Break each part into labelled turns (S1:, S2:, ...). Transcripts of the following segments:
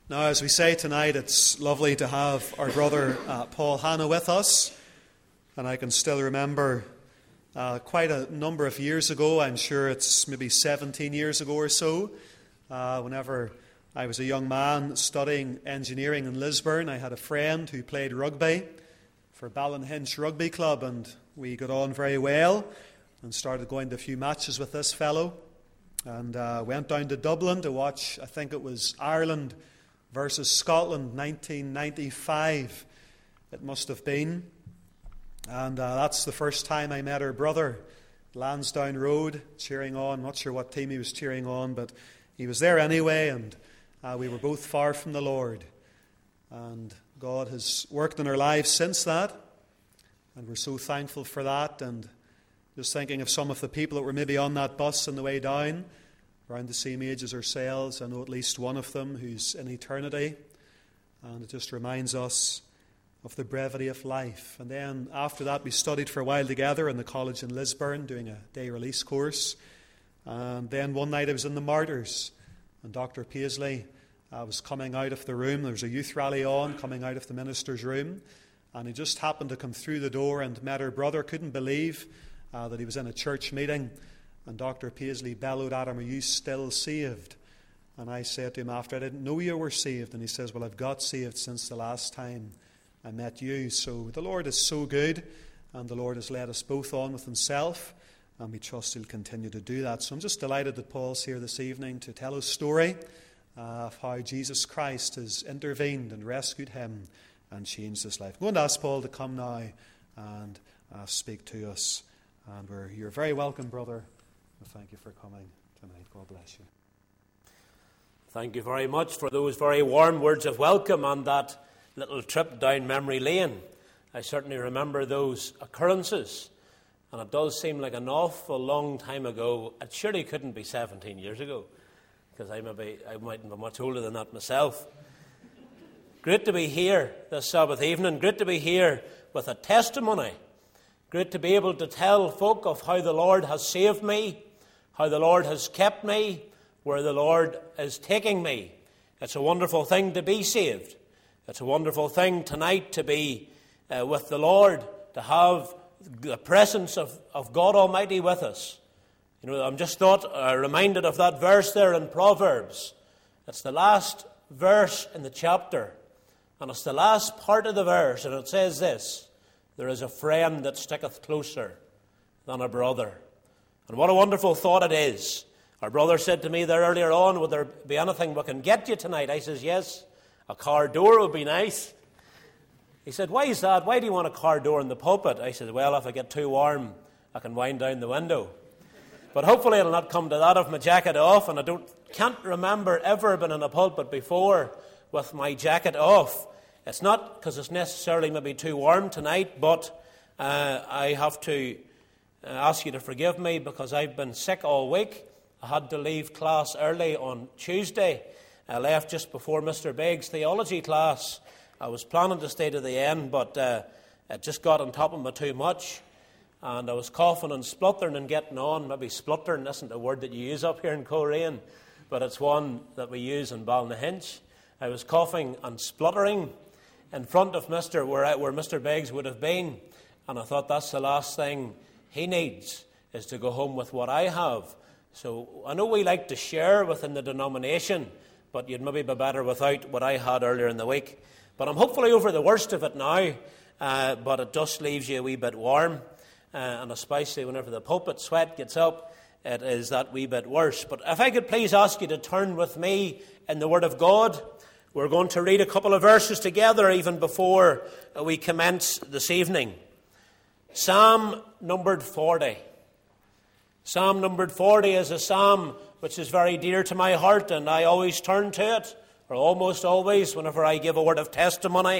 S1: Now, as we say tonight, it's lovely to have our brother Paul Hanna with us. And I can still remember quite a number of years ago, I'm sure it's maybe 17 years ago or so, whenever I was a young man studying engineering in Lisburn, I had a friend who played rugby for Ballinhinch Rugby Club, and we got on very well and started going to a few matches with this fellow. And went down to Dublin to watch, I think it was Ireland versus Scotland, 1995, it must have been. And that's the first time I met her brother, Lansdowne Road, cheering on. Not sure what team he was cheering on, but he was there anyway, and we were both far from the Lord. And God has worked in our lives since that, and we're so thankful for that. And just thinking of some of the people that were maybe on that bus on the way down, around the same age as ourselves. I know at least one of them who's in eternity. And it just reminds us of the brevity of life. And then after that, we studied for a while together in the college in Lisburn, doing a day release course. And then one night I was in the Martyrs, and Dr. Paisley was coming out of the room. There was a youth rally on, coming out of the minister's room. And he just happened to come through the door and met her brother. Couldn't believe that he was in a church meeting. And Dr. Paisley bellowed at him, "Are you still saved?" And I said to him after, "I didn't know you were saved." And he says, "Well, I've got saved since the last time I met you." So the Lord is so good, and the Lord has led us both on with himself, and we trust he'll continue to do that. So I'm just delighted that Paul's here this evening to tell us a story of how Jesus Christ has intervened and rescued him and changed his life. I'm going to ask Paul to come now and speak to us. And you're very welcome, brother. Thank you for coming tonight. God bless you.
S2: Thank you very much for those very warm words of welcome and that little trip down memory lane. I certainly remember those occurrences, and it does seem like an awful long time ago. It surely couldn't be 17 years ago, because I mightn't be much older than that myself. Great to be here this Sabbath evening. Great to be here with a testimony. Great to be able to tell folk of how the Lord has saved me, how the Lord has kept me, where the Lord is taking me. It's a wonderful thing to be saved. It's a wonderful thing tonight to be with the Lord, to have the presence of God Almighty with us. You know, I'm just reminded of that verse there in Proverbs. It's the last verse in the chapter, and it's the last part of the verse, and it says this: "There is a friend that sticketh closer than a brother." And what a wonderful thought it is. Our brother said to me there earlier on, "Would there be anything we can get you tonight?" I says, "Yes, a car door would be nice." He said, "Why is that? Why do you want a car door in the pulpit?" I said, "Well, if I get too warm, I can wind down the window." But hopefully it'll not come to that if my jacket off, and I can't remember ever been in a pulpit before with my jacket off. It's not because it's necessarily maybe too warm tonight, but I have to ask you to forgive me because I've been sick all week. I had to leave class early on Tuesday. I left just before Mr. Begg's theology class. I was planning to stay to the end, but it just got on top of me too much. And I was coughing and spluttering and getting on. Maybe spluttering isn't a word that you use up here in Coleraine, but it's one that we use in Ballinhinch. I was coughing and spluttering in front of where Mr. Beggs would have been. And I thought, that's the last thing he needs, is to go home with what I have. So I know we like to share within the denomination, but you'd maybe be better without what I had earlier in the week. But I'm hopefully over the worst of it now, but it just leaves you a wee bit warm, and especially whenever the pulpit sweat gets up, it is that wee bit worse. But if I could please ask you to turn with me in the Word of God. We're going to read a couple of verses together even before we commence this evening. Psalm numbered 40. Psalm numbered 40 is a psalm which is very dear to my heart, and I always turn to it, or almost always, whenever I give a word of testimony.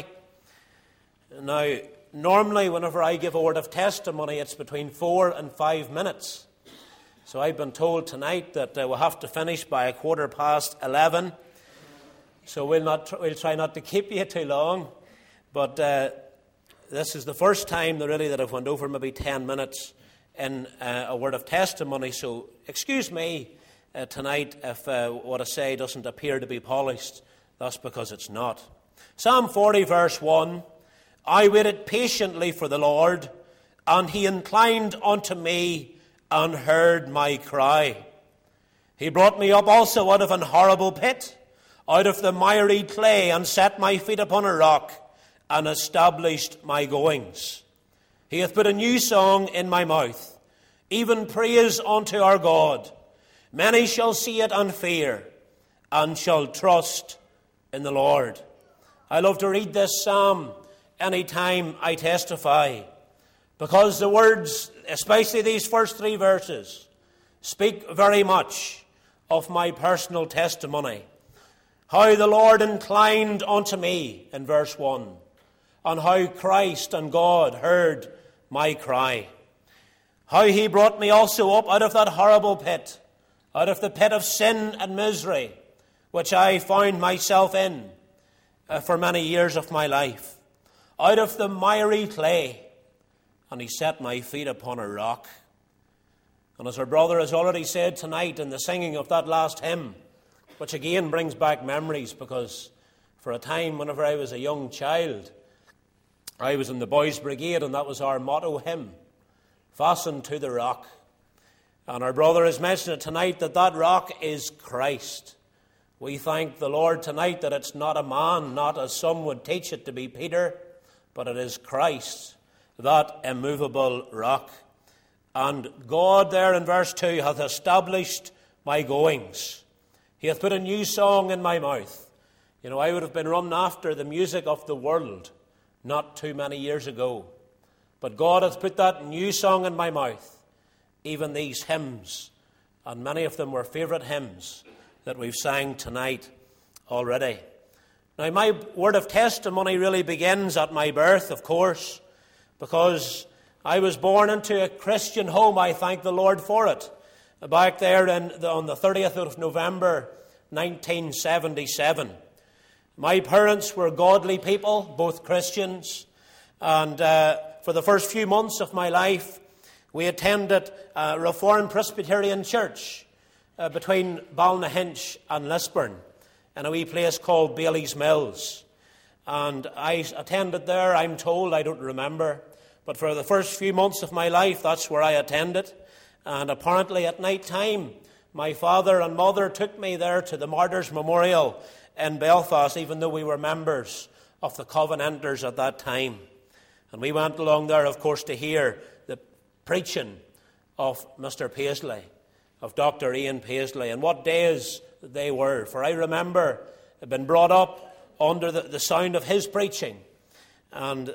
S2: Now, normally whenever I give a word of testimony, it's between 4 and 5 minutes. So I've been told tonight that we'll have to finish by 11:15. So we'll try not to keep you too long. But this is the first time that I've went over maybe 10 minutes in a word of testimony. So excuse me tonight if what I say doesn't appear to be polished That's because it's not. Psalm 40 verse 1, I waited patiently for the Lord, and he inclined unto me and heard my cry. He brought me up also out of an horrible pit, out of the miry clay, and set my feet upon a rock, and established my goings. He hath put a new song in my mouth, even praise unto our God. Many shall see it and fear, and shall trust in the Lord. I love to read this psalm any time I testify, because the words, especially these first 3 verses, speak very much of my personal testimony. How the Lord inclined unto me in verse 1, and how Christ and God heard my cry. How he brought me also up out of that horrible pit, out of the pit of sin and misery, which I found myself in for many years of my life, out of the miry clay, and he set my feet upon a rock. And as our brother has already said tonight in the singing of that last hymn, which again brings back memories, because for a time whenever I was a young child, I was in the Boys' Brigade, and that was our motto hymn, Fastened to the Rock. And our brother has mentioned it tonight that that rock is Christ. We thank the Lord tonight that it's not a man, not as some would teach it to be Peter, but it is Christ, that immovable rock. And God there in verse 2 hath established my goings. He hath put a new song in my mouth. You know, I would have been running after the music of the world not too many years ago. But God hath put that new song in my mouth, even these hymns, and many of them were favourite hymns that we've sang tonight already. Now, my word of testimony really begins at my birth, of course, because I was born into a Christian home. I thank the Lord for it. Back there on the 30th of November, 1977. My parents were godly people, both Christians, and for the first few months of my life, we attended a Reformed Presbyterian church between Balnahinch and Lisburn, in a wee place called Bailey's Mills. And I attended there, I'm told, I don't remember, but for the first few months of my life, that's where I attended. And apparently at night time, my father and mother took me there to the Martyrs' Memorial in Belfast, even though we were members of the Covenanters at that time. And we went along there, of course, to hear the preaching of Mr. Paisley, of Dr. Ian Paisley, and what days they were. For I remember I'd been brought up under the sound of his preaching, and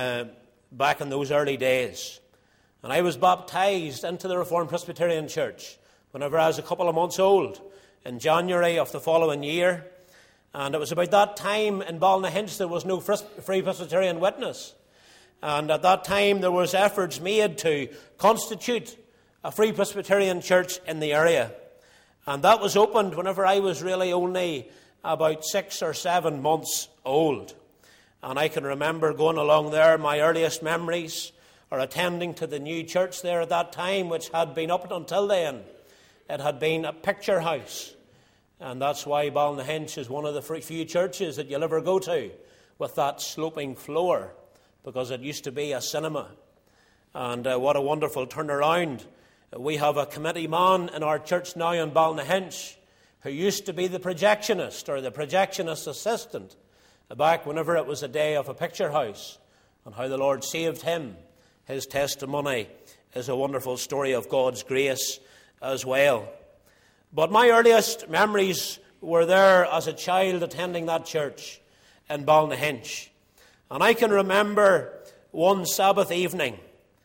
S2: back in those early days. And I was baptized into the Reformed Presbyterian Church whenever I was a couple of months old, in January of the following year. And it was about that time in Balnahinch there was no Free Presbyterian witness. And at that time there was efforts made to constitute a Free Presbyterian church in the area. And that was opened whenever I was really only about 6 or 7 months old. And I can remember going along there. My earliest memories are attending to the new church there at that time, which had been up until then. It had been a picture house. And that's why Balnahinch is one of the few churches that you'll ever go to with that sloping floor, because it used to be a cinema. And what a wonderful turnaround. We have a committee man in our church now in Balnahinch who used to be the projectionist or the projectionist assistant back whenever it was a day of a picture house, and how the Lord saved him. His testimony is a wonderful story of God's grace as well. But my earliest memories were there as a child attending that church in Balnahinch. And I can remember one Sabbath evening.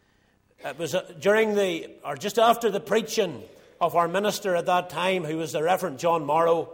S2: It was just after the preaching of our minister at that time, who was the Reverend John Morrow,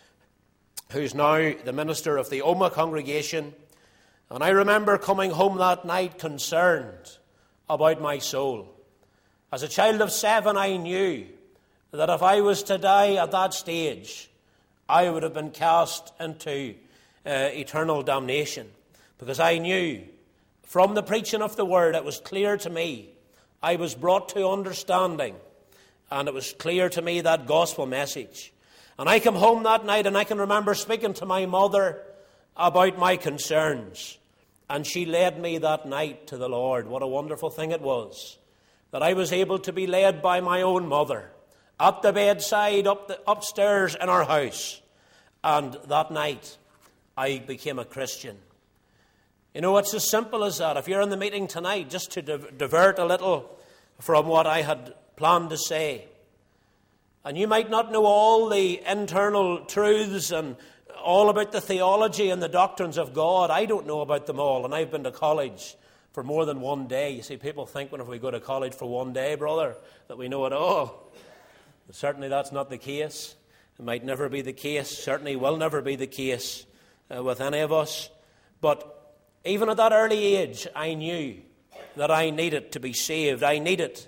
S2: who's now the minister of the Omagh congregation. And I remember coming home that night concerned about my soul. As a child of 7, I knew that if I was to die at that stage, I would have been cast into eternal damnation. Because I knew from the preaching of the word, it was clear to me. I was brought to understanding, and it was clear to me, that gospel message. And I came home that night, and I can remember speaking to my mother about my concerns. And she led me that night to the Lord. What a wonderful thing it was that I was able to be led by my own mother at the bedside, upstairs in our house. And that night, I became a Christian. You know, it's as simple as that. If you're in the meeting tonight, just to divert a little from what I had planned to say, and you might not know all the internal truths and all about the theology and the doctrines of God. I don't know about them all, and I've been to college for more than one day. You see, people think whenever we go to college for one day, brother, that we know it all. But certainly that's not the case. It might never be the case. Certainly will never be the case with any of us. But even at that early age, I knew that I needed to be saved. I needed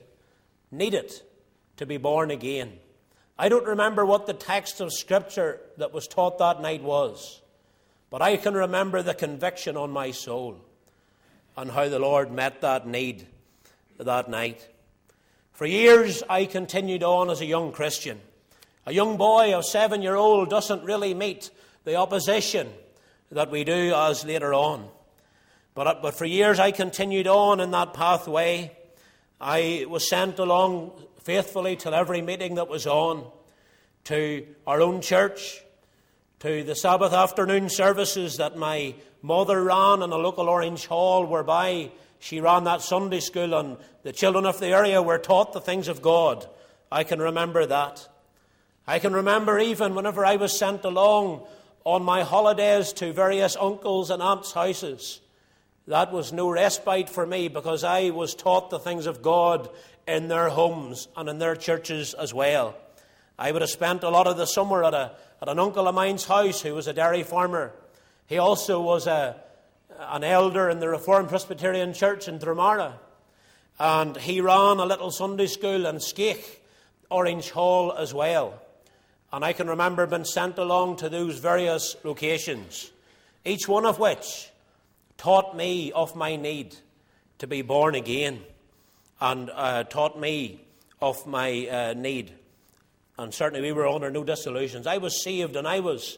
S2: to be born again. I don't remember what the text of Scripture that was taught that night was, but I can remember the conviction on my soul and how the Lord met that need that night. For years, I continued on as a young Christian. A young boy of 7-year-old doesn't really meet the opposition that we do as later on. But for years, I continued on in that pathway. I was sent along faithfully to every meeting that was on, to our own church, to the Sabbath afternoon services that my mother ran in a local Orange Hall, whereby she ran that Sunday school and the children of the area were taught the things of God. I can remember that. I can remember even whenever I was sent along on my holidays to various uncles' and aunts' houses. That was no respite for me, because I was taught the things of God in their homes and in their churches as well. I would have spent a lot of the summer at an uncle of mine's house who was a dairy farmer. He also was an elder in the Reformed Presbyterian Church in Dromara. And he ran a little Sunday school in Skeich, Orange Hall as well. And I can remember being sent along to those various locations, each one of which taught me of my need to be born again, and taught me of my need. And certainly we were under no disillusions. I was saved, and I was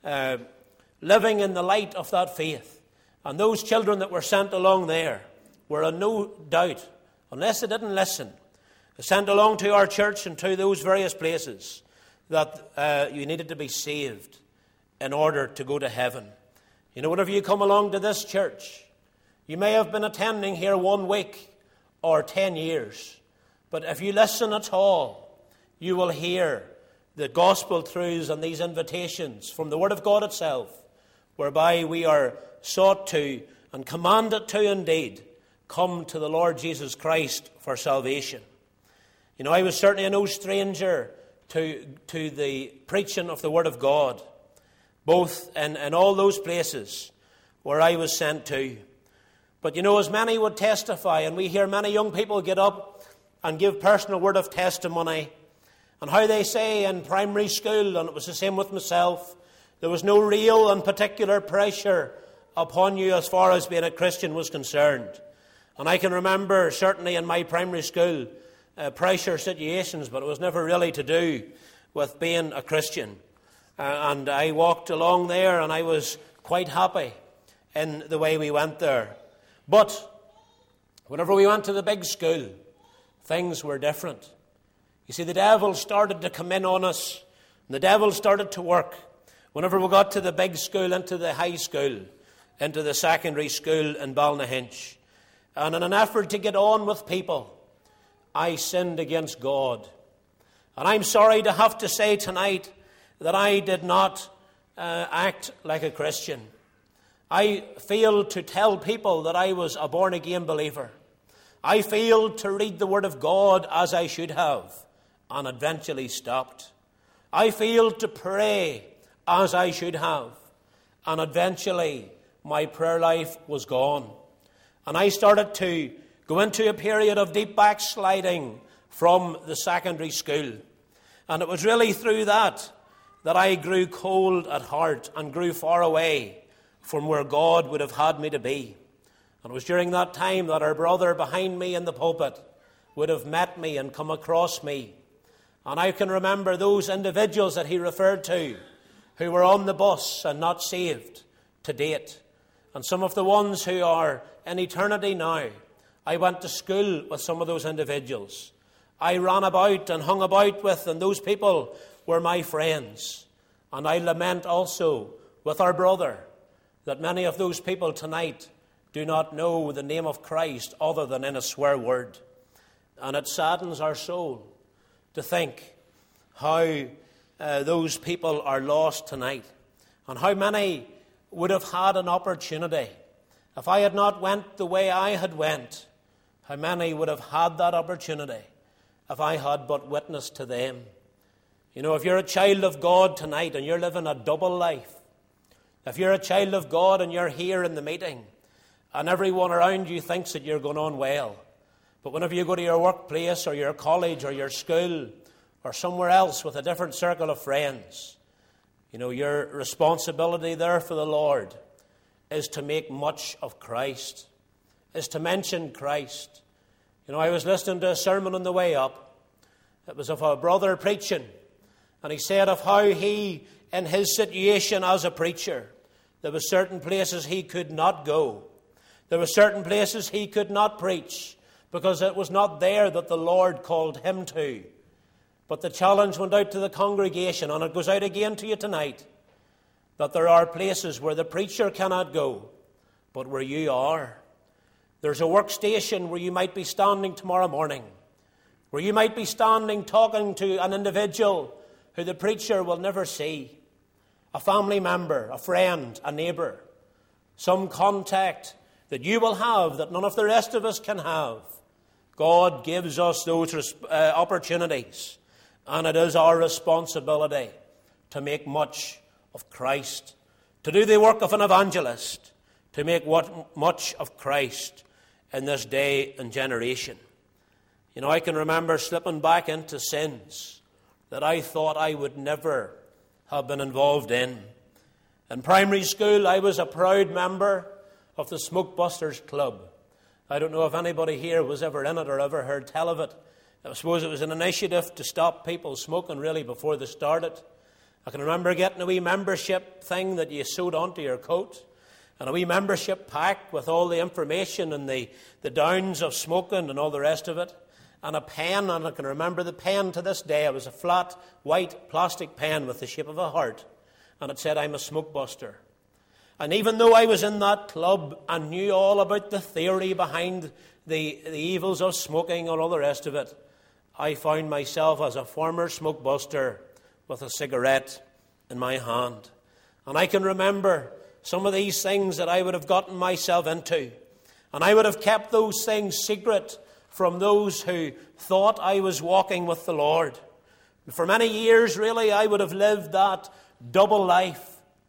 S2: living in the light of that faith. And those children that were sent along there were in no doubt, unless they didn't listen, sent along to our church and to those various places, that you needed to be saved in order to go to heaven. You know, whenever you come along to this church, you may have been attending here 1 week or 10 years, but if you listen at all, you will hear the gospel truths and these invitations from the Word of God itself, whereby we are sought to and commanded to indeed come to the Lord Jesus Christ for salvation. You know, I was certainly no stranger to the preaching of the Word of God, both in all those places where I was sent to. But you know, as many would testify, and we hear many young people get up and give personal word of testimony, and how they say in primary school, and it was the same with myself, there was no real and particular pressure upon you as far as being a Christian was concerned. And I can remember, certainly in my primary school, pressure situations, but it was never really to do with being a Christian. And I walked along there, and I was quite happy in the way we went there. But whenever we went to the big school, things were different. You see, the devil started to come in on us, and the devil started to work. Whenever we got to the big school, into the high school, into the secondary school in Ballynahinch, and in an effort to get on with people, I sinned against God. And I'm sorry to have to say tonight that I did not act like a Christian. I failed to tell people that I was a born-again believer. I failed to read the Word of God as I should have, and eventually stopped. I failed to pray as I should have, and eventually my prayer life was gone. And I started to go into a period of deep backsliding from the secondary school. And it was really through that I grew cold at heart and grew far away from where God would have had me to be. And it was during that time that our brother behind me in the pulpit would have met me and come across me And I can remember those individuals that he referred to who were on the bus and not saved to date. And some of the ones who are in eternity now. I went to school with some of those individuals. I ran about and hung about with, and those people were my friends. And I lament also with our brother that many of those people tonight do not know the name of Christ other than in a swear word. And it saddens our soul to think how those people are lost tonight, and how many would have had an opportunity. If I had not went the way I had went, how many would have had that opportunity if I had but witnessed to them? You know, if you're a child of God tonight and you're living a double life, if you're a child of God and you're here in the meeting and everyone around you thinks that you're going on well, but whenever you go to your workplace or your college or your school or somewhere else with a different circle of friends, you know, your responsibility there for the Lord is to make much of Christ, is to mention Christ. You know, I was listening to a sermon on the way up. It was of a brother preaching, and he said of how he, in his situation as a preacher, there were certain places he could not go. There were certain places he could not preach because it was not there that the Lord called him to. But the challenge went out to the congregation, and it goes out again to you tonight, that there are places where the preacher cannot go, but where you are. There's a workstation where you might be standing tomorrow morning, where you might be standing talking to an individual who the preacher will never see, a family member, a friend, a neighbour, some contact that you will have that none of the rest of us can have. God gives us those opportunities, and it is our responsibility to make much of Christ, to do the work of an evangelist, to make much of Christ in this day and generation. You know, I can remember slipping back into sins that I thought I would never have been involved in. In primary school, I was a proud member of the Smoke Busters Club. I don't know if anybody here was ever in it or ever heard tell of it. I suppose it was an initiative to stop people smoking really before they started. I can remember getting a wee membership thing that you sewed onto your coat, and a wee membership pack with all the information and the downs of smoking and all the rest of it, and a pen, and I can remember the pen to this day. It was a flat white plastic pen with the shape of a heart, and it said, "I'm a smoke buster." And even though I was in that club and knew all about the theory behind the evils of smoking and all the rest of it, I found myself as a former smoke buster with a cigarette in my hand. And I can remember some of these things that I would have gotten myself into. And I would have kept those things secret from those who thought I was walking with the Lord. For many years, really, I would have lived that double life.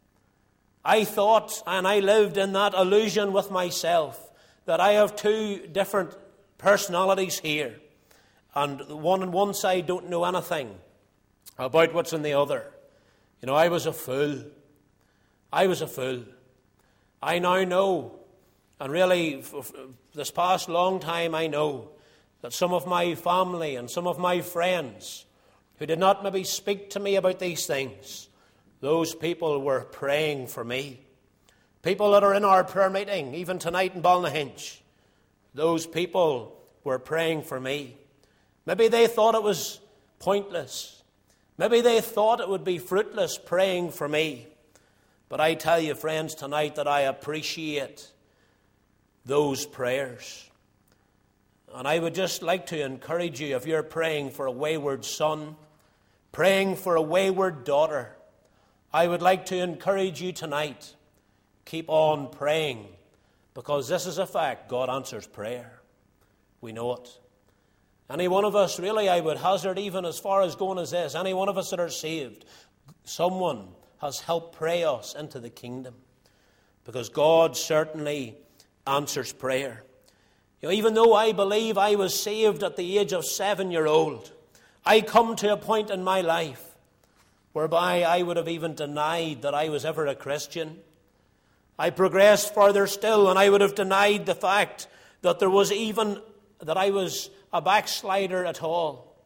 S2: I thought, and I lived in that illusion with myself, that I have two different personalities here. And the one on one side don't know anything about what's in the other. You know, I was a fool. I was a fool. I now know, and really this past long time I know, that some of my family and some of my friends who did not maybe speak to me about these things, those people were praying for me. People that are in our prayer meeting, even tonight in Balnahinch, those people were praying for me. Maybe they thought it was pointless. Maybe they thought it would be fruitless praying for me. But I tell you, friends, tonight that I appreciate those prayers. And I would just like to encourage you, if you're praying for a wayward son, praying for a wayward daughter, I would like to encourage you tonight, keep on praying, because this is a fact, God answers prayer. We know it. Any one of us, really, I would hazard even as far as going as this, any one of us that are saved, someone has helped pray us into the kingdom, because God certainly answers prayer. You know, even though I believe I was saved at the age of 7-year-old, I come to a point in my life whereby I would have even denied that I was ever a Christian. I progressed further still, and I would have denied the fact that there was even that I was a backslider at all.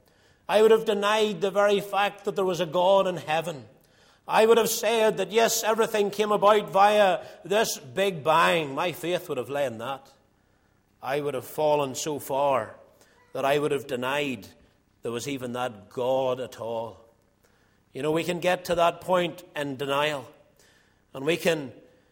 S2: I would have denied the very fact that there was a God in heaven. I would have said that, yes, everything came about via this big bang. My faith would have lay in that. I would have fallen so far that I would have denied there was even that God at all. You know, we can get to that point in denial, and we can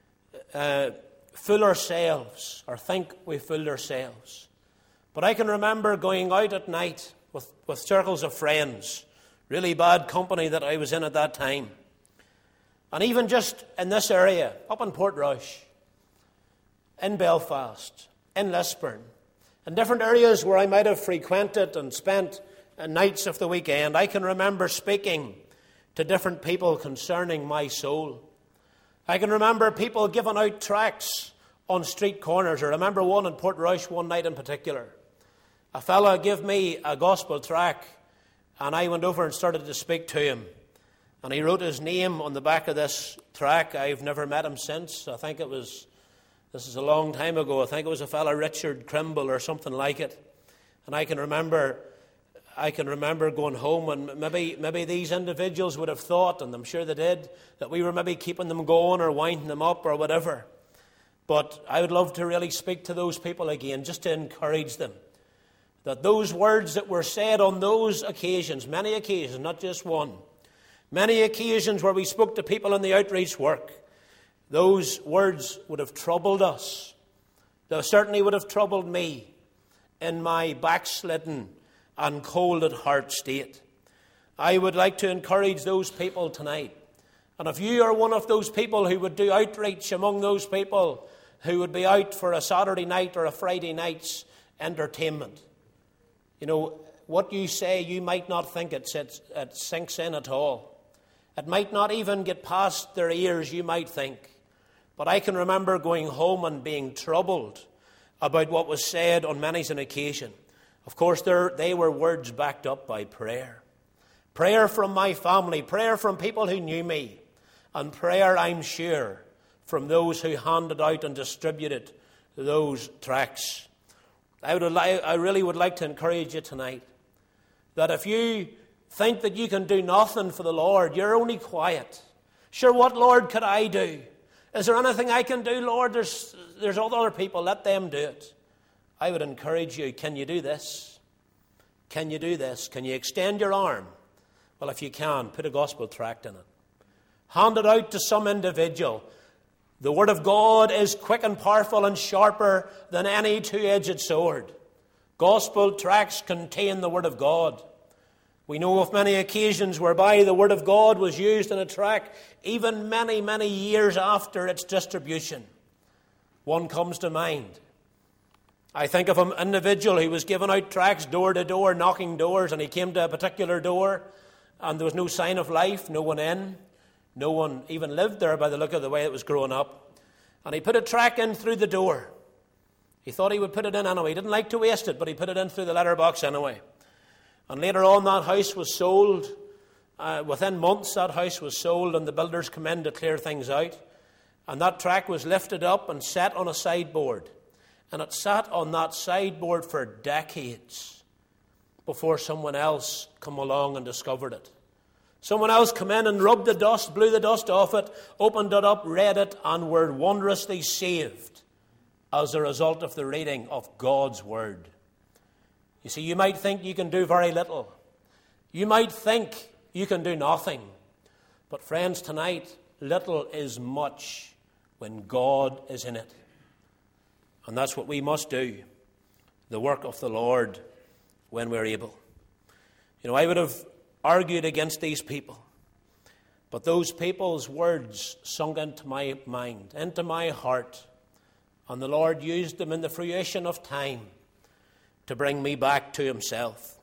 S2: fool ourselves or think we fooled ourselves. But I can remember going out at night with circles of friends, really bad company that I was in at that time. And even just in this area, up in Portrush, in Belfast, in Lisburn, in different areas where I might have frequented and spent nights of the weekend, I can remember speaking to different people concerning my soul. I can remember people giving out tracts on street corners. I remember one in Portrush one night in particular. A fella gave me a gospel tract, and I went over and started to speak to him. And he wrote his name on the back of this tract. I've never met him since. I think this is a long time ago. I think it was a fella, Richard Crimble or something like it. And I can remember going home, and maybe these individuals would have thought, and I'm sure they did, that we were maybe keeping them going or winding them up or whatever. But I would love to really speak to those people again, just to encourage them, that those words that were said on those occasions, many occasions, not just one, many occasions where we spoke to people in the outreach work, those words would have troubled us. They certainly would have troubled me in my backslidden and cold at heart state. I would like to encourage those people tonight. And if you are one of those people who would do outreach among those people who would be out for a Saturday night or a Friday night's entertainment, you know, what you say, you might not think it sinks in at all. It might not even get past their ears, you might think. But I can remember going home and being troubled about what was said on many an occasion. Of course, they were words backed up by prayer. Prayer from my family, prayer from people who knew me, and prayer, I'm sure, from those who handed out and distributed those tracts. I really would like to encourage you tonight that if you think that you can do nothing for the Lord, you're only quiet. Sure, what, Lord, could I do? Is there anything I can do, Lord? There's other people, let them do it. I would encourage you, can you do this? Can you do this? Can you extend your arm? Well, if you can, put a gospel tract in it. Hand it out to some individual. The Word of God is quick and powerful and sharper than any two-edged sword. Gospel tracts contain the Word of God. We know of many occasions whereby the Word of God was used in a tract even many, many years after its distribution. One comes to mind. I think of an individual who was giving out tracts door to door, knocking doors, and he came to a particular door and there was no sign of life, no one in. No one even lived there by the look of the way it was growing up. And he put a tract in through the door. He thought he would put it in anyway. He didn't like to waste it, but he put it in through the letterbox anyway. And later on, that house was sold. Within months, that house was sold, and the builders came in to clear things out. And that tract was lifted up and set on a sideboard. And it sat on that sideboard for decades before someone else came along and discovered it. Someone else came in and rubbed the dust, blew the dust off it, opened it up, read it, and were wondrously saved as a result of the reading of God's Word. You see, you might think you can do very little. You might think you can do nothing. But friends, tonight, little is much when God is in it. And that's what we must do, the work of the Lord when we're able. You know, I would have argued against these people, but those people's words sunk into my mind, into my heart, and the Lord used them in the fruition of time to bring me back to Himself.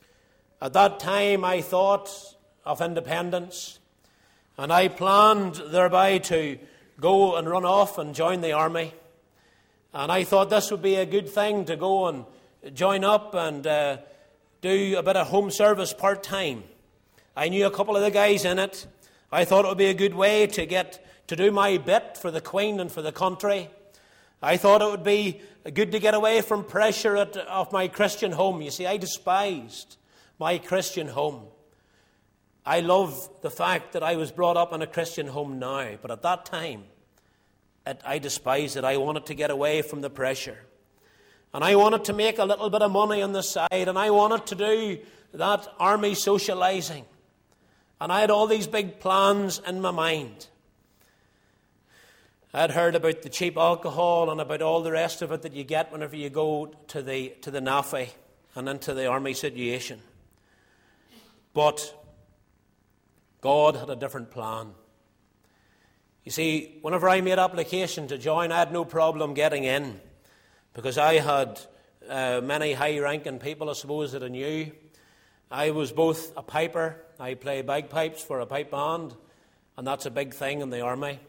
S2: At that time I thought of independence, and I planned thereby to go and run off and join the army. And I thought this would be a good thing to go and join up and do a bit of home service part-time. I knew a couple of the guys in it. I thought it would be a good way to get to do my bit for the Queen and for the country. I thought it would be good to get away from pressure of my Christian home. You see, I despised my Christian home. I love the fact that I was brought up in a Christian home now, but at that time, I despised it. I wanted to get away from the pressure. And I wanted to make a little bit of money on the side, and I wanted to do that army socializing. And I had all these big plans in my mind. I'd heard about the cheap alcohol and about all the rest of it that you get whenever you go to the NAFI and into the army situation. But God had a different plan. You see, whenever I made application to join, I had no problem getting in, because I had many high-ranking people, I suppose, that I knew. I was both a piper. I play bagpipes for a pipe band, and that's a big thing in the army.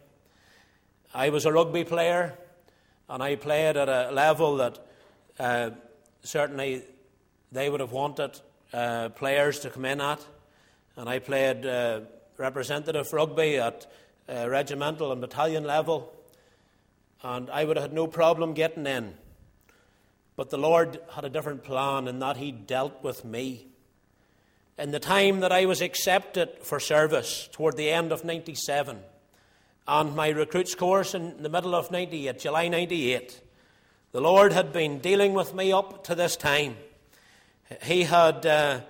S2: I was a rugby player, and I played at a level that certainly they would have wanted players to come in at. And I played representative rugby at regimental and battalion level, and I would have had no problem getting in. But the Lord had a different plan in that He dealt with me. In the time that I was accepted for service, toward the end of 97, and my recruits course in the middle of 98, July 98, the Lord had been dealing with me up to this time. He had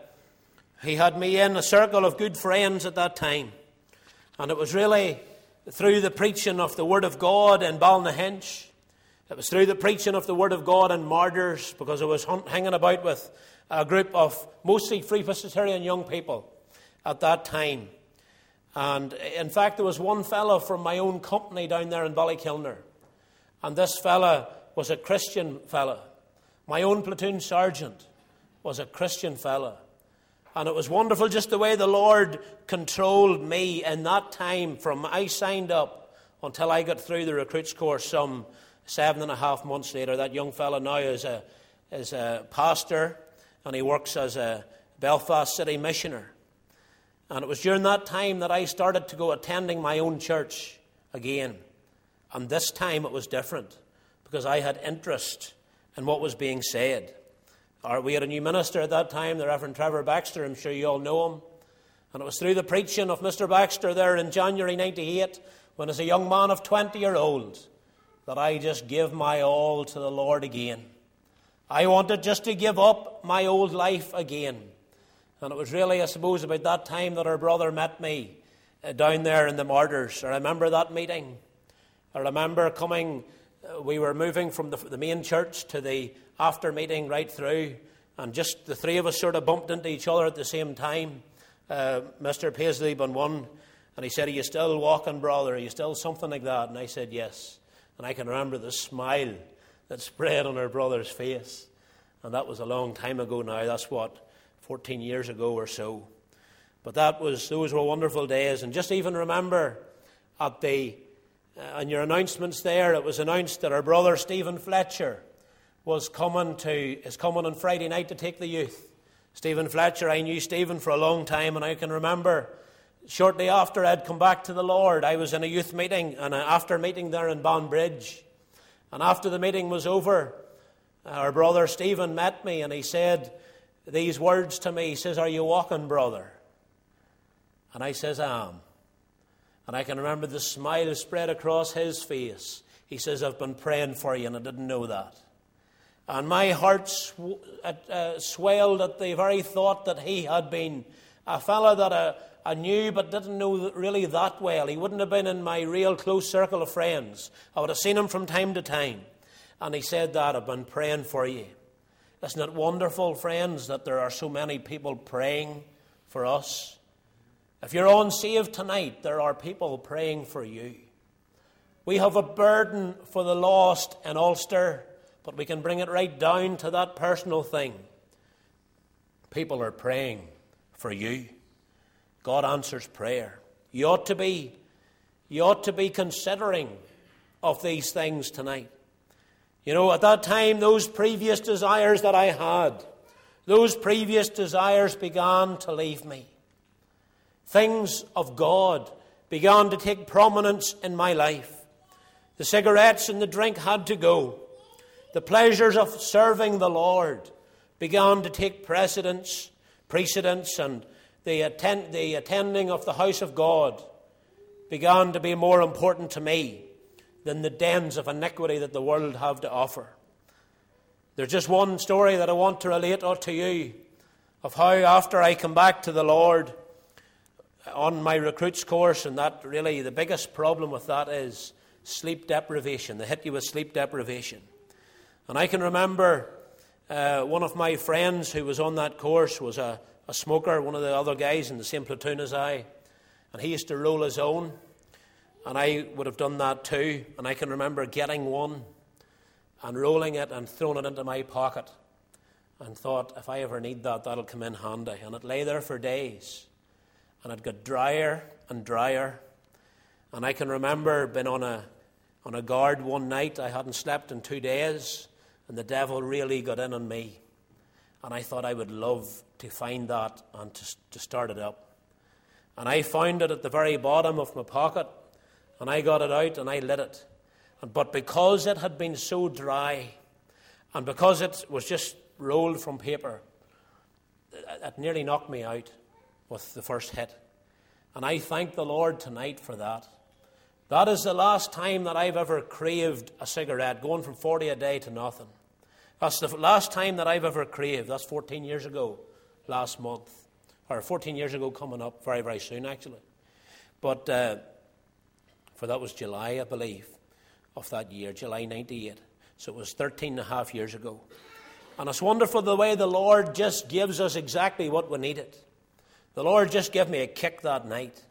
S2: me in a circle of good friends at that time. And it was really through the preaching of the Word of God in Balnahinch. It was through the preaching of the Word of God in Martyrs, because I was hanging about with a group of mostly Free Presbyterian young people at that time. And in fact, there was one fellow from my own company down there in Ballykilner. And this fella was a Christian fella. My own platoon sergeant was a Christian fella. And it was wonderful just the way the Lord controlled me in that time, from I signed up until I got through the recruits course some 7.5 months later. That young fella now is a pastor, and he works as a Belfast city missioner. And it was during that time that I started to go attending my own church again. And this time it was different, because I had interest in what was being said. We had a new minister at that time, the Reverend Trevor Baxter. I'm sure you all know him. And it was through the preaching of Mr. Baxter there in January 98, when as a young man of 20-year-old, that I just gave my all to the Lord again. I wanted just to give up my old life again. And it was really, I suppose, about that time that our brother met me down there in the Martyrs. I remember that meeting. I remember coming, we were moving from the main church to the after meeting right through, and just the three of us sort of bumped into each other at the same time. Mr. Paisley on one, and he said, "Are you still walking, brother? Are you still something like that?" And I said, "Yes." And I can remember the smile that spread on our brother's face. And that was a long time ago now. That's 14 years ago or so. But those were wonderful days. And just even remember on your announcements there, it was announced that our brother Stephen Fletcher is coming on Friday night to take the youth. Stephen Fletcher, I knew Stephen for a long time, and I can remember shortly after I'd come back to the Lord, I was in a youth meeting, and an after meeting there in Banbridge. And after the meeting was over, our brother Stephen met me, and he said these words to me. He says, "Are you walking, brother?" And I says, "I am." And I can remember the smile spread across his face. He says, "I've been praying for you, and I didn't know that." And my heart swelled at the very thought that he had been a fellow that I knew but didn't know really that well. He wouldn't have been in my real close circle of friends. I would have seen him from time to time. And he said that, "I've been praying for you." Isn't it wonderful, friends, that there are so many people praying for us? If you're unsaved tonight, there are people praying for you. We have a burden for the lost in Ulster, but we can bring it right down to that personal thing. People are praying for you. God answers prayer. You ought to be considering of these things tonight. You know, at that time, those previous desires that I had, those previous desires began to leave me. Things of God began to take prominence in my life. The cigarettes and the drink had to go. The pleasures of serving the Lord began to take precedence precedence and the attending of the house of God began to be more important to me than the dens of iniquity that the world have to offer. There's just one story that I want to relate to you of how after I come back to the Lord on my recruits course, and that really the biggest problem with that is sleep deprivation. They hit you with sleep deprivation. And I can remember one of my friends who was on that course was a smoker, one of the other guys in the same platoon as I, and he used to roll his own, and I would have done that too. And I can remember getting one and rolling it and throwing it into my pocket and thought, if I ever need that, that'll come in handy. And it lay there for days, and it got drier and drier. And I can remember being on a guard one night. I hadn't slept in 2 days, and the devil really got in on me. And I thought I would love to find that and to start it up. And I found it at the very bottom of my pocket, and I got it out and I lit it. But because it had been so dry, and because it was just rolled from paper, it nearly knocked me out with the first hit. And I thank the Lord tonight for that. That is the last time that I've ever craved a cigarette, going from 40 a day to nothing. That's the last time that I've ever craved. That's 14 years ago, last month. Or 14 years ago coming up, very, very soon actually. But, for that was July, I believe, of that year, July 98. So it was 13 and a half years ago. And it's wonderful the way the Lord just gives us exactly what we needed. The Lord just gave me a kick that night.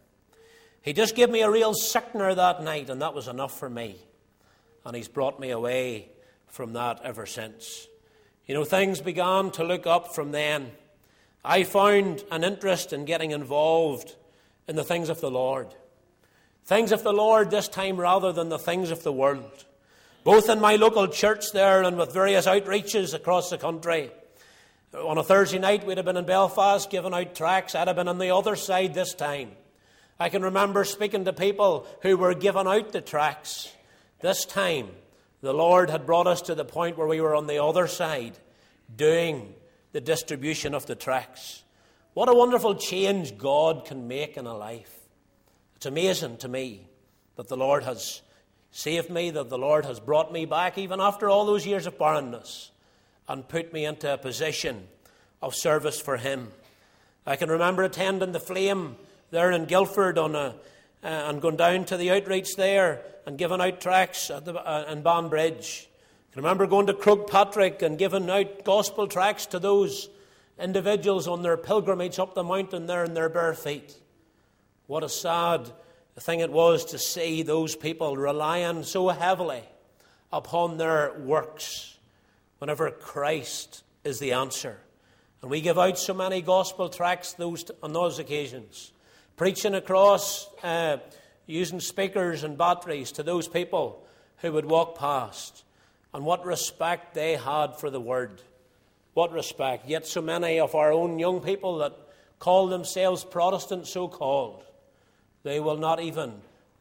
S2: He just gave me a real sickener that night, and that was enough for me. And He's brought me away from that ever since. You know, things began to look up from then. I found an interest in getting involved in the things of the Lord. Things of the Lord this time rather than the things of the world. Both in my local church there and with various outreaches across the country. On a Thursday night we'd have been in Belfast giving out tracts. I'd have been on the other side this time. I can remember speaking to people who were giving out the tracts. This time the Lord had brought us to the point where we were on the other side doing the distribution of the tracts. What a wonderful change God can make in a life. It's amazing to me that the Lord has saved me, that the Lord has brought me back even after all those years of barrenness and put me into a position of service for Him. I can remember attending the Flame there in Guildford and going down to the outreach there and giving out tracts in Banbridge. I can remember going to Croagh-Patrick and giving out gospel tracts to those individuals on their pilgrimage up the mountain there in their bare feet. What a sad thing it was to see those people relying so heavily upon their works whenever Christ is the answer. And we give out so many gospel tracts on those occasions, preaching across, using speakers and batteries to those people who would walk past. And what respect they had for the Word. What respect. Yet so many of our own young people that call themselves Protestant, so-called, they will not even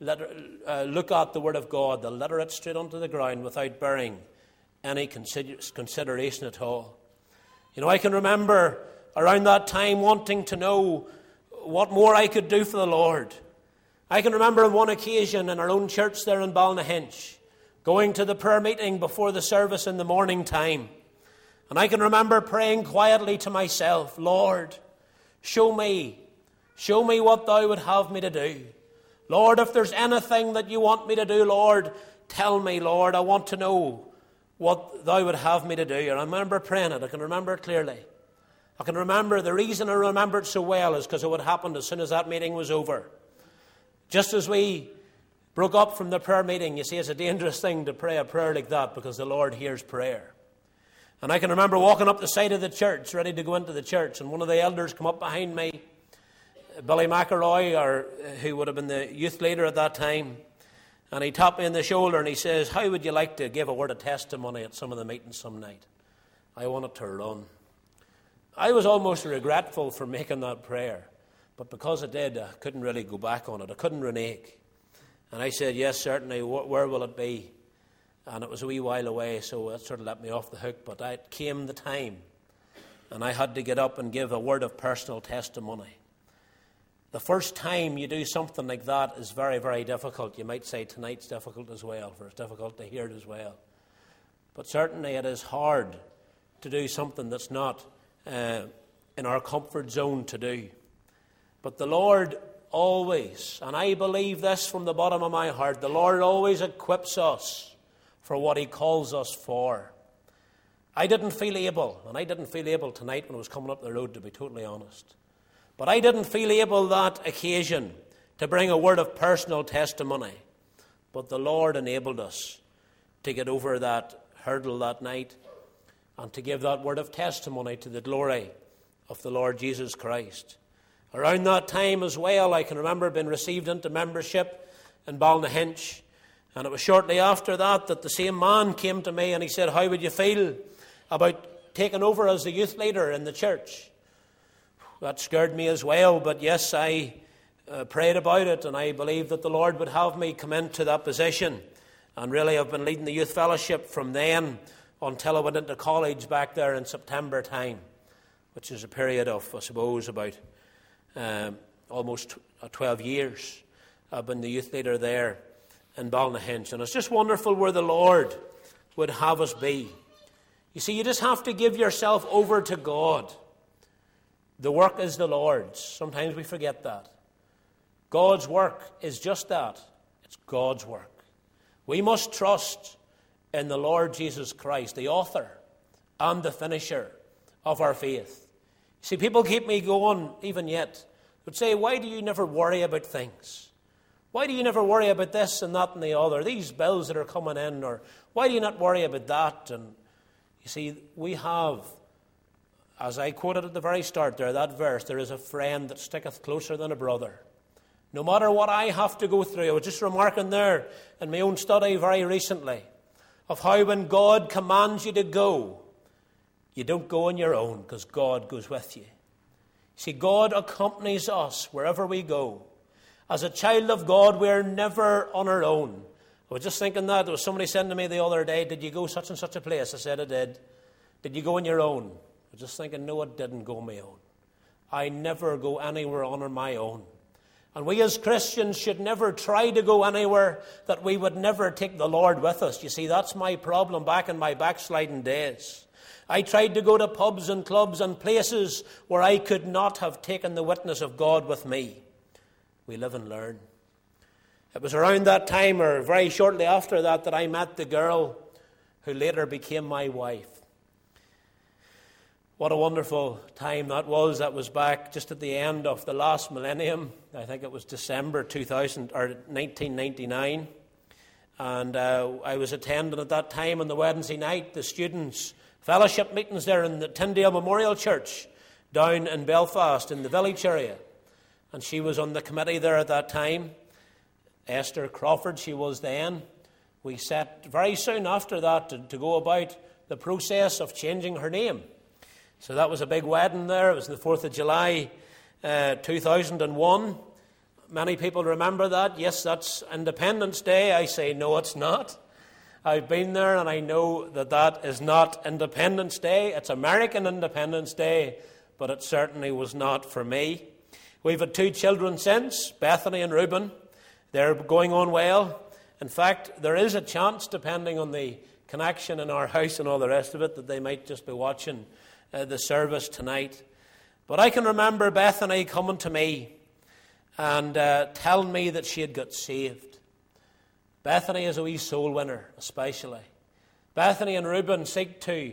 S2: look at the Word of God. They'll litter it straight onto the ground without bearing any consideration at all. You know, I can remember around that time wanting to know what more I could do for the Lord. I can remember on one occasion in our own church there in Ballynahinch, going to the prayer meeting before the service in the morning time. And I can remember praying quietly to myself, Lord, show me what Thou would have me to do. Lord, if there's anything that You want me to do, Lord, tell me, Lord. I want to know what Thou would have me to do. And I remember praying it. I can remember it clearly. I can remember, the reason I remember it so well is because it would happen as soon as that meeting was over. Just as we broke up from the prayer meeting, you see, it's a dangerous thing to pray a prayer like that because the Lord hears prayer. And I can remember walking up the side of the church, ready to go into the church, and one of the elders come up behind me, Billy McElroy, who would have been the youth leader at that time, and he tapped me on the shoulder and he says, how would you like to give a word of testimony at some of the meetings some night? I wanted to run. I was almost regretful for making that prayer, but because I did, I couldn't really go back on it. I couldn't renege. And I said, yes, certainly, where will it be? And it was a wee while away, so that sort of let me off the hook. But it came the time and I had to get up and give a word of personal testimony. The first time you do something like that is very, very difficult. You might say tonight's difficult as well, for it's difficult to hear it as well. But certainly it is hard to do something that's not in our comfort zone to do. But the Lord always, and I believe this from the bottom of my heart, the Lord always equips us for what He calls us for. I didn't feel able, and I didn't feel able tonight when I was coming up the road, to be totally honest. But I didn't feel able that occasion to bring a word of personal testimony. But the Lord enabled us to get over that hurdle that night and to give that word of testimony to the glory of the Lord Jesus Christ. Around that time as well, I can remember being received into membership in Ballynahinch. And it was shortly after that that the same man came to me and he said, "How would you feel about taking over as the youth leader in the church?" That scared me as well, but yes, I prayed about it, and I believed that the Lord would have me come into that position. And really, I've been leading the youth fellowship from then until I went into college back there in September time, which is a period of, I suppose, about almost 12 years. I've been the youth leader there in Ballynahinch, and it's just wonderful where the Lord would have us be. You see, you just have to give yourself over to God. The work is the Lord's. Sometimes we forget that. God's work is just that. It's God's work. We must trust in the Lord Jesus Christ, the author and the finisher of our faith. See, people keep me going even yet. They would say, "Why do you never worry about things? Why do you never worry about this and that and the other? These bills that are coming in, or why do you not worry about that?" And you see, we have, as I quoted at the very start there, that verse, "There is a friend that sticketh closer than a brother." No matter what I have to go through, I was just remarking there in my own study very recently of how when God commands you to go, you don't go on your own because God goes with you. See, God accompanies us wherever we go. As a child of God, we're never on our own. I was just thinking that. There was somebody saying to me the other day, "Did you go such and such a place?" I said, "I did." "Did you go on your own?" I was just thinking, no, I didn't go on my own. I never go anywhere on my own. And we as Christians should never try to go anywhere that we would never take the Lord with us. You see, that's my problem back in my backsliding days. I tried to go to pubs and clubs and places where I could not have taken the witness of God with me. We live and learn. It was around that time, or very shortly after that, that I met the girl who later became my wife. What a wonderful time that was. That was back just at the end of the last millennium. I think it was December 1999. And I was attending at that time on the Wednesday night the students' fellowship meetings there in the Tyndale Memorial Church down in Belfast in the village area. And she was on the committee there at that time. Esther Crawford, she was then. We set very soon after that to go about the process of changing her name. So that was a big wedding there. It was the 4th of July, 2001. Many people remember that. Yes, that's Independence Day. I say, no, it's not. I've been there and I know that that is not Independence Day. It's American Independence Day, but it certainly was not for me. We've had 2 children since, Bethany and Reuben. They're going on well. In fact, there is a chance, depending on the connection in our house and all the rest of it, that they might just be watching the service tonight. But I can remember Bethany coming to me and telling me that she had got saved. Bethany is a wee soul winner, especially. Bethany and Reuben seek to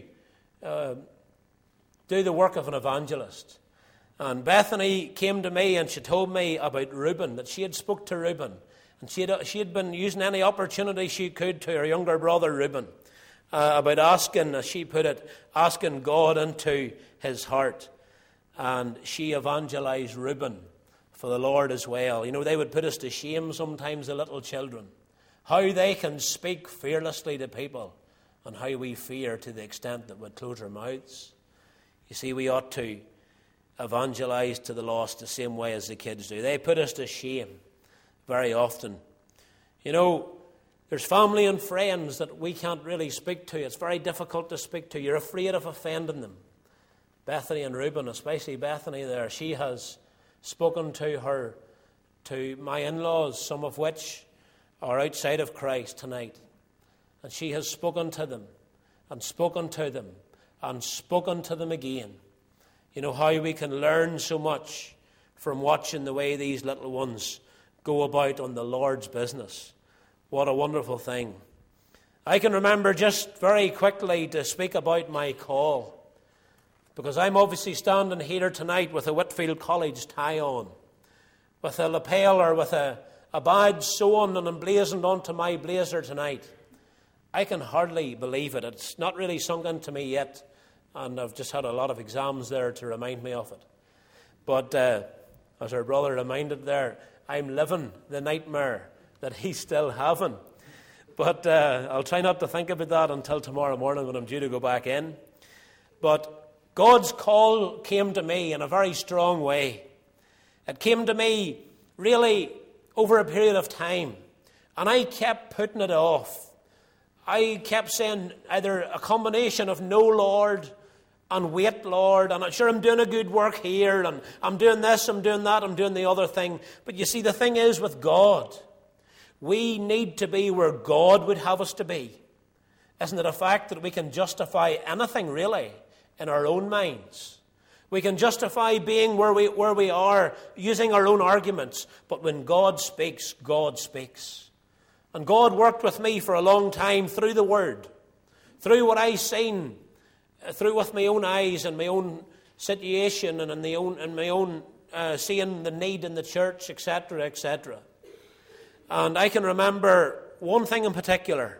S2: do the work of an evangelist. And Bethany came to me and she told me about Reuben, that she had spoke to Reuben. And she had been using any opportunity she could to her younger brother Reuben about asking, as she put it, asking God into his heart. And she evangelized Reuben for the Lord as well. You know, they would put us to shame sometimes, the little children. How they can speak fearlessly to people and how we fear to the extent that we'd close our mouths. You see, we ought to evangelize to the lost the same way as the kids do. They put us to shame very often. You know, there's family and friends that we can't really speak to. It's very difficult to speak to. You're afraid of offending them. Bethany and Reuben, especially Bethany there, she has spoken to my in-laws, some of which are outside of Christ tonight. And she has spoken to them, and spoken to them, and spoken to them again. You know how we can learn so much from watching the way these little ones go about on the Lord's business. What a wonderful thing. I can remember, just very quickly, to speak about my call, because I'm obviously standing here tonight with a Whitfield College tie on, with a lapel or with a badge sewn and emblazoned onto my blazer tonight. I can hardly believe it. It's not really sunk into me yet, and I've just had a lot of exams there to remind me of it. But as our brother reminded there, I'm living the nightmare that he's still having. But I'll try not to think about that until tomorrow morning when I'm due to go back in. But God's call came to me in a very strong way. It came to me really over a period of time, and I kept putting it off. I kept saying either a combination of no, Lord, and wait, Lord, and I'm sure I'm doing a good work here, and I'm doing this, I'm doing that, I'm doing the other thing. But you see, the thing is with God, we need to be where God would have us to be. Isn't it a fact that we can justify anything, really, in our own minds? We can justify being where we are, using our own arguments. But when God speaks, God speaks. And God worked with me for a long time through the Word, through what I seen, through with my own eyes and my own situation and in my own seeing the need in the church, etc., etc. And I can remember one thing in particular.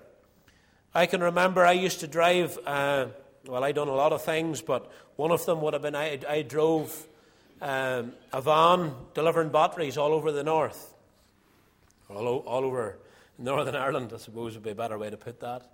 S2: I can remember I used to drive, I'd done a lot of things, but one of them would have been I drove a van delivering batteries all over the north. All over Northern Ireland, I suppose would be a better way to put that.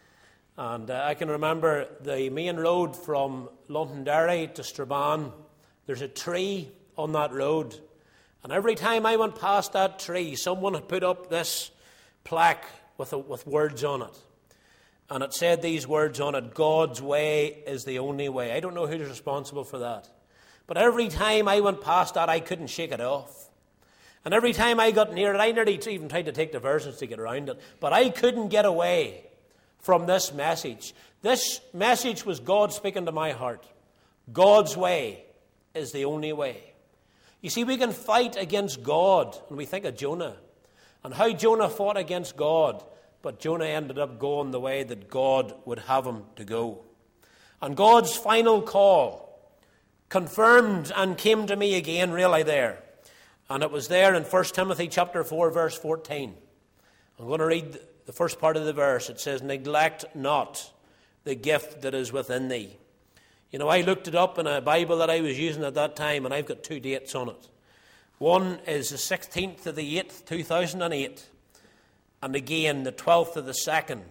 S2: And I can remember the main road from Londonderry to Strabane. There's a tree on that road. And every time I went past that tree, someone had put up this plaque with words on it. And it said these words on it: God's way is the only way. I don't know who's responsible for that. But every time I went past that, I couldn't shake it off. And every time I got near it, I nearly even tried to take diversions to get around it. But I couldn't get away from this message. This message was God speaking to my heart. God's way is the only way. You see, we can fight against God, and we think of Jonah, and how Jonah fought against God, but Jonah ended up going the way that God would have him to go. And God's final call confirmed and came to me again really there. And it was there in 1 Timothy chapter 4, verse 14. I'm going to read the first part of the verse. It says, neglect not the gift that is within thee. You know, I looked it up in a Bible that I was using at that time, and I've got two dates on it. One is the 16th of the 8th, 2008, and again the 12th of the 2nd,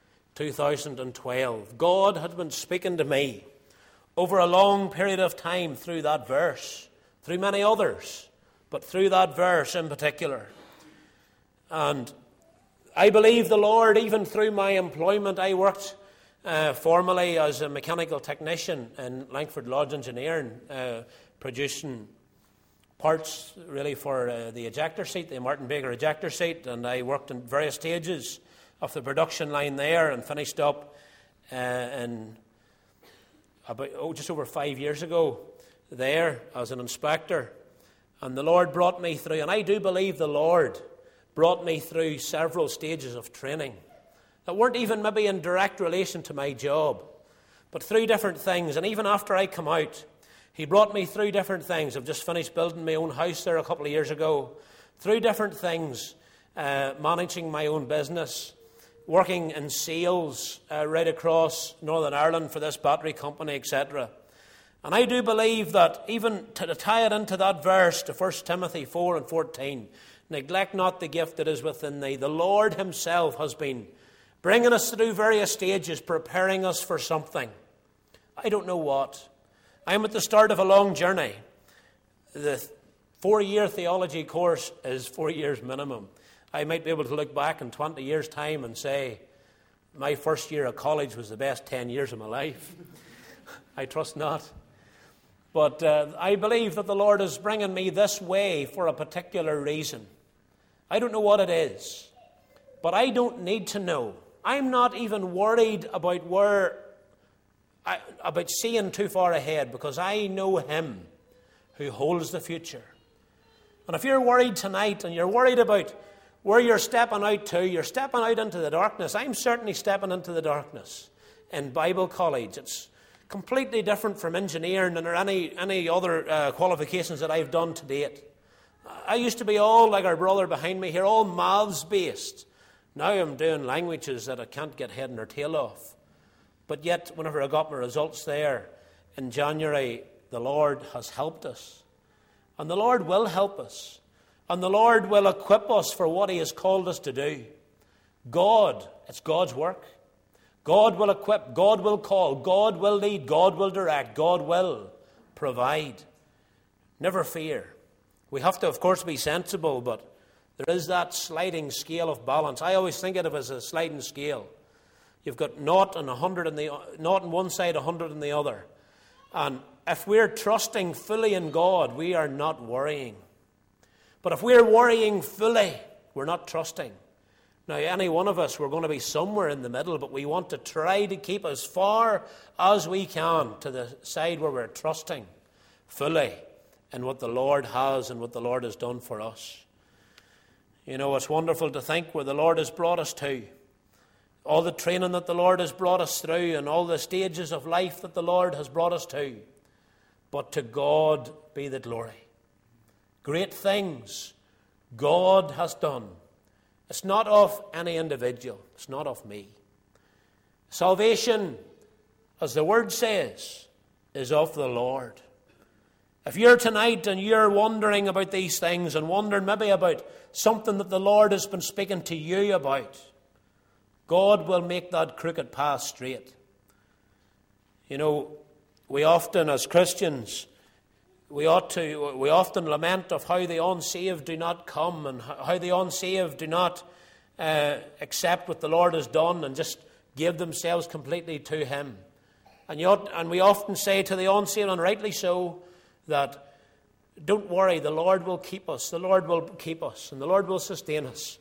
S2: 2012. God had been speaking to me over a long period of time through that verse, through many others, but through that verse in particular. And I believe the Lord, even through my employment, I worked formerly as a mechanical technician in Langford Lodge Engineering, producing parts really for the ejector seat, the Martin Baker ejector seat, and I worked in various stages of the production line there and finished up in about just over 5 years ago there as an inspector. And the Lord brought me through, and I do believe the Lord brought me through several stages of training that weren't even maybe in direct relation to my job, but through different things. And even after I come out, He brought me through different things. I've just finished building my own house there a couple of years ago. Through different things, managing my own business, working in sales right across Northern Ireland for this battery company, etc. And I do believe that even to tie it into that verse, to 1 Timothy 4 and 14, neglect not the gift that is within thee. The Lord Himself has been bringing us through various stages, preparing us for something. I don't know what. I'm at the start of a long journey. The 4-year theology course is 4 years minimum. I might be able to look back in 20 years' time and say, my first year of college was the best 10 years of my life. I trust not. But I believe that the Lord is bringing me this way for a particular reason. I don't know what it is, but I don't need to know. I'm not even worried about about seeing too far ahead, because I know Him who holds the future. And if you're worried tonight and you're worried about where you're stepping out to, you're stepping out into the darkness. I'm certainly stepping into the darkness in Bible college. It's completely different from engineering or any other qualifications that I've done to date. I used to be all like our brother behind me here, all maths based. Now I'm doing languages that I can't get head nor tail off. But yet, whenever I got my results there in January, the Lord has helped us. And the Lord will help us. And the Lord will equip us for what He has called us to do. It's God's work. God will equip, God will call, God will lead, God will direct, God will provide. Never fear. We have to, of course, be sensible, but there is that sliding scale of balance. I always think of it as a sliding scale. You've got 0 and 100 naught on one side, 100 on the other. And if we're trusting fully in God, we are not worrying. But if we're worrying fully, we're not trusting. Now, any one of us, we're going to be somewhere in the middle, but we want to try to keep as far as we can to the side where we're trusting fully in what the Lord has and what the Lord has done for us. You know, it's wonderful to think where the Lord has brought us to. All the training that the Lord has brought us through and all the stages of life that the Lord has brought us to. But to God be the glory. Great things God has done. It's not of any individual. It's not of me. Salvation, as the Word says, is of the Lord. If you're tonight and you're wondering about these things and wondering maybe about something that the Lord has been speaking to you about, God will make that crooked path straight. You know, we often, as Christians, we often lament of how the unsaved do not come and how the unsaved do not accept what the Lord has done and just give themselves completely to Him. And we often say to the unsaved, and rightly so, that don't worry, the Lord will keep us, the Lord will keep us, and the Lord will sustain us.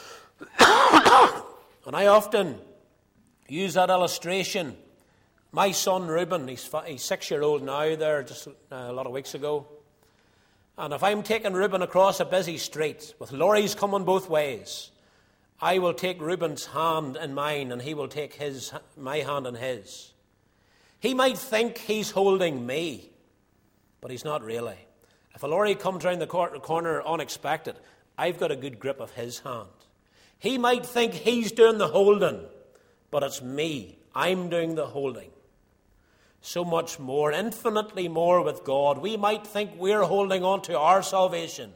S2: And I often use that illustration. My son Reuben, he's 6-year-old now there, just a lot of weeks ago. And if I'm taking Reuben across a busy street with lorries coming both ways, I will take Reuben's hand in mine and he will take my hand in his. He might think he's holding me, but he's not really. If a lorry comes round the corner unexpected, I've got a good grip of his hand. He might think he's doing the holding, but it's me. I'm doing the holding. So much more, infinitely more with God. We might think we're holding on to our salvation.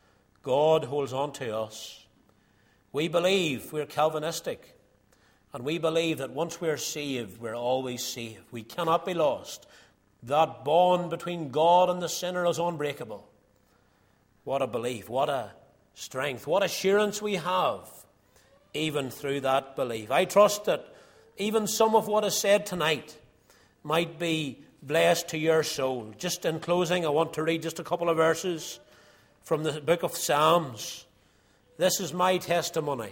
S2: God holds on to us. We believe, we're Calvinistic, and we believe that once we're saved, we're always saved. We cannot be lost. That bond between God and the sinner is unbreakable. What a belief, what a strength, what assurance we have, even through that belief. I trust that even some of what is said tonight might be blessed to your soul. Just in closing, I want to read just a couple of verses from the book of Psalms. This is my testimony.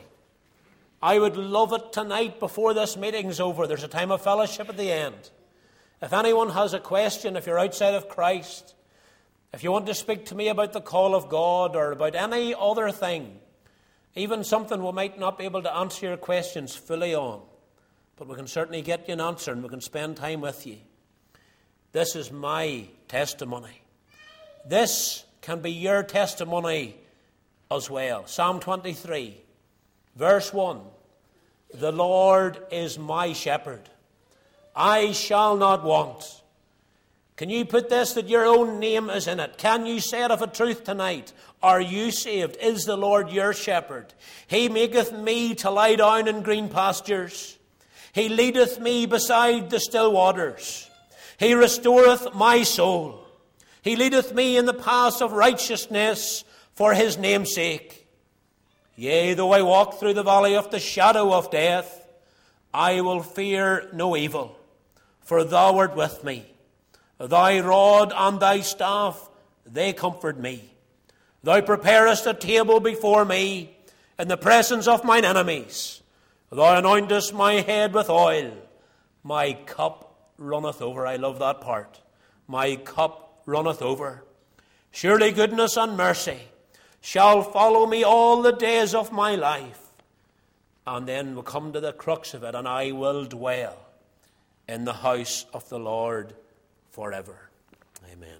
S2: I would love it tonight before this meeting's over. There's a time of fellowship at the end. If anyone has a question, if you're outside of Christ, if you want to speak to me about the call of God or about any other thing, even something we might not be able to answer your questions fully on, but we can certainly get you an answer and we can spend time with you. This is my testimony. This can be your testimony as well. Psalm 23, verse 1. The Lord is my shepherd. I shall not want. Can you put this that your own name is in it? Can you say it of a truth tonight? Are you saved? Is the Lord your shepherd? He maketh me to lie down in green pastures. He leadeth me beside the still waters. He restoreth my soul. He leadeth me in the paths of righteousness for his name's sake. Yea, though I walk through the valley of the shadow of death, I will fear no evil, for thou art with me. Thy rod and thy staff, they comfort me. Thou preparest a table before me in the presence of mine enemies. Thou anointest my head with oil. My cup runneth over. I love that part. My cup runneth over. Surely goodness and mercy shall follow me all the days of my life. And then we'll come to the crux of it, and I will dwell in the house of the Lord forever. Amen.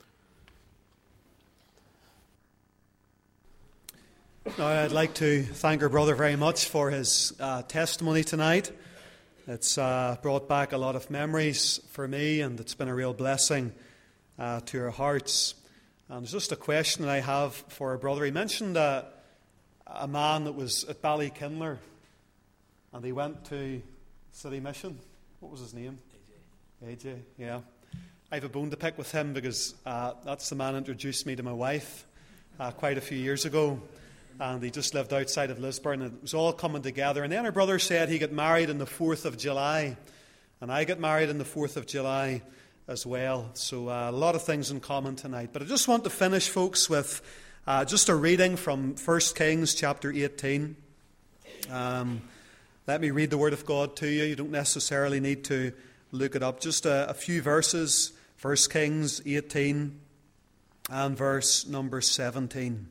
S1: Now, I'd like to thank our brother very much for his testimony tonight. It's brought back a lot of memories for me, and it's been a real blessing to our hearts. And there's just a question that I have for our brother. He mentioned a man that was at Ballykindler, and he went to City Mission. What was his name? AJ, yeah. I have a bone to pick with him because that's the man who introduced me to my wife quite a few years ago. And he just lived outside of Lisburn, and it was all coming together. And then our brother said he got married on the 4th of July. And I got married on the 4th of July as well. So a lot of things in common tonight. But I just want to finish, folks, with just a reading from 1 Kings chapter 18. Let me read the Word of God to you. You don't necessarily need to look it up. Just a few verses. 1 Kings 18 and verse number 17.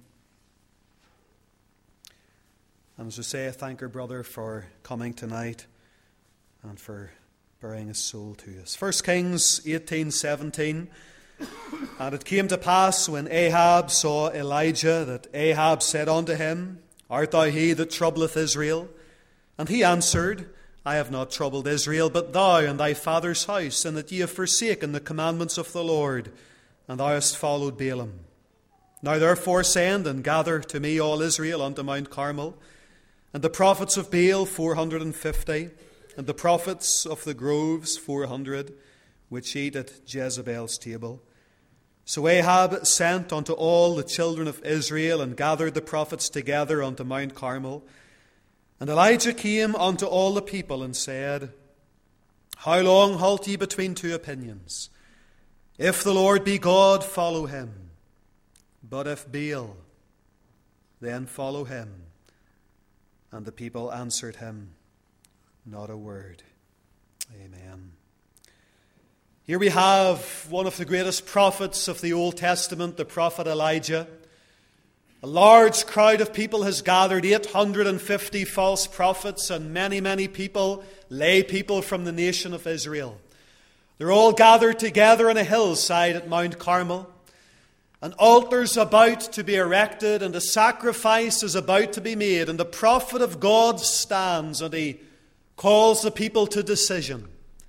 S1: And as I say, I thank our brother for coming tonight and for bearing his soul to us. 1 Kings 18:17. And it came to pass when Ahab saw Elijah that Ahab said unto him, Art thou he that troubleth Israel? And he answered, I have not troubled Israel, but thou and thy father's house, and that ye have forsaken the commandments of the Lord, and thou hast followed Baalim. Now therefore send and gather to me all Israel unto Mount Carmel, and the prophets of Baal 450, and the prophets of the groves 400, which eat at Jezebel's table. So Ahab sent unto all the children of Israel, and gathered the prophets together unto Mount Carmel. And Elijah came unto all the people, and said, How long halt ye between two opinions? If the Lord be God, follow him. But if Baal, then follow him. And the people answered him not a word. Amen. Here we have one of the greatest prophets of the Old Testament, the prophet Elijah. A large crowd of people has gathered, 850 false prophets and many, many people, lay people from the nation of Israel. They're all gathered together on a hillside at Mount Carmel. An altar's about to be erected, and a sacrifice is about to be made. And the prophet of God stands, and he calls the people to decision.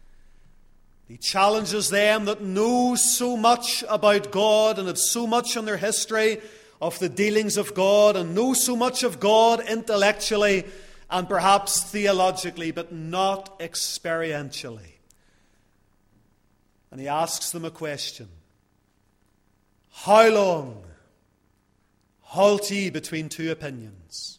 S1: He challenges them that know so much about God and have so much in their history of the dealings of God, and know so much of God intellectually and perhaps theologically, but not experientially. And he asks them a question. How long halt ye between two opinions?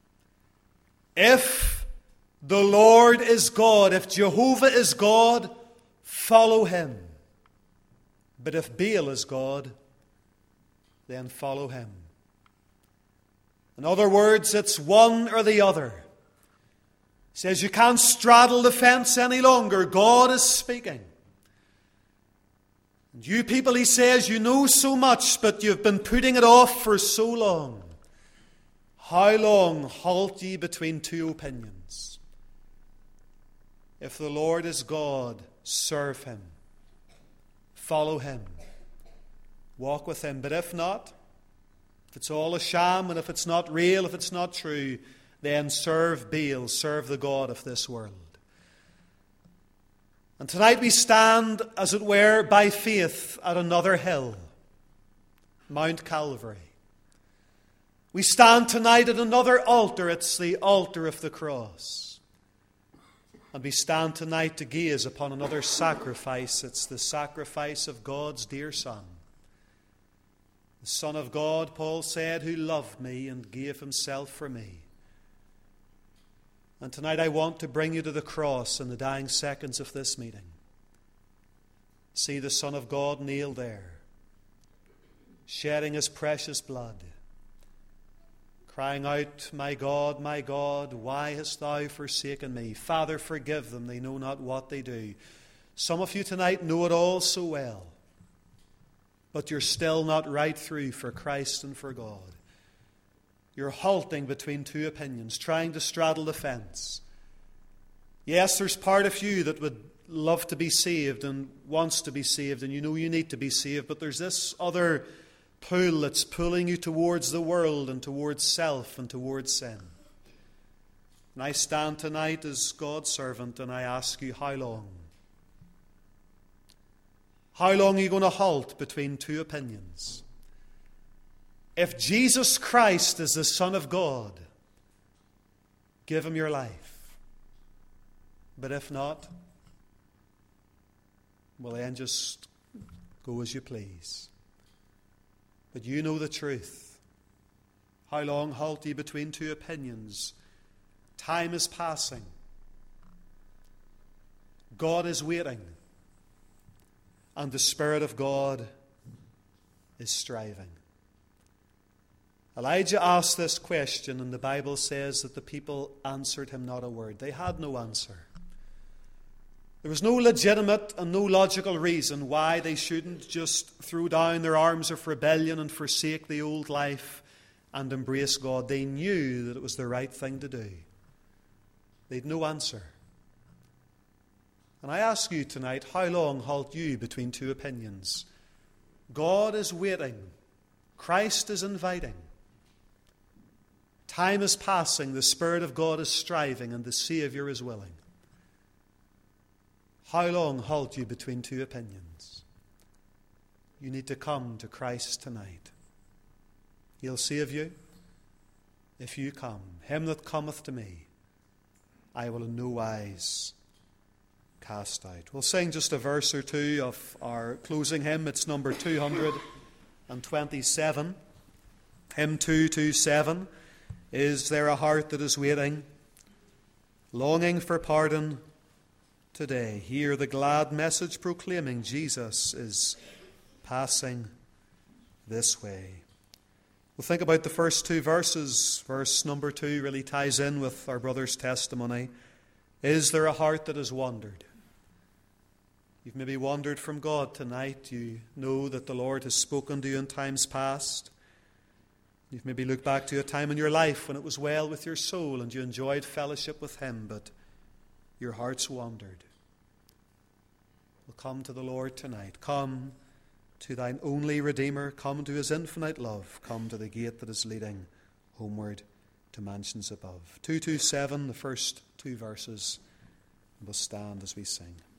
S1: If the Lord is God, if Jehovah is God, follow him. But if Baal is God, then follow him. In other words, it's one or the other. He says you can't straddle the fence any longer. God is speaking. And you people, he says, you know so much, but you've been putting it off for so long. How long halt ye between two opinions? If the Lord is God, serve him. Follow him. Walk with him. But if not, if it's all a sham, and if it's not real, if it's not true, then serve Baal, serve the god of this world. And tonight we stand, as it were, by faith at another hill, Mount Calvary. We stand tonight at another altar. It's the altar of the cross. And we stand tonight to gaze upon another sacrifice. It's the sacrifice of God's dear Son. The Son of God, Paul said, who loved me and gave himself for me. And tonight I want to bring you to the cross in the dying seconds of this meeting. see the Son of God nailed there, shedding his precious blood, crying out, my God, why hast thou forsaken me? Father, forgive them, they know not what they do. Some of you tonight know it all so well, but you're still not right through for Christ and for God. You're halting between two opinions, trying to straddle the fence. Yes, there's part of you that would love to be saved and wants to be saved, and you know you need to be saved, but there's this other pull that's pulling you towards the world and towards self and towards sin. And I stand tonight as God's servant and I ask you, how long? How long are you going to halt between two opinions? If Jesus Christ is the Son of God, give him your life. But if not, well then just go as you please. But you know the truth. How long halt ye between two opinions? Time is passing. God is waiting. And the Spirit of God is striving. Elijah asked this question, and the Bible says that the people answered him not a word. They had no answer. There was no legitimate and no logical reason why they shouldn't just throw down their arms of rebellion and forsake the old life and embrace God. They knew that it was the right thing to do. They had no answer. And I ask you tonight, how long halt you between two opinions? God is waiting. Christ is inviting. Time is passing. The Spirit of God is striving, and the Savior is willing. How long halt you between two opinions? You need to come to Christ tonight. He'll save you if you come. Him that cometh to me, I will in no wise cast out. We'll sing just a verse or two of our closing hymn. It's number 227. Hymn 227. Is there a heart that is waiting, longing for pardon today? Hear the glad message proclaiming Jesus is passing this way. We'll think about the first two verses. Verse number 2 really ties in with our brother's testimony. Is there a heart that has wandered? You've maybe wandered from God tonight. You know that the Lord has spoken to you in times past. You've maybe looked back to a time in your life when it was well with your soul and you enjoyed fellowship with Him, but your heart's wandered. Well, come to the Lord tonight. Come to thine only Redeemer. Come to His infinite love. Come to the gate that is leading homeward to mansions above. 227, the first two verses. We'll stand as we sing.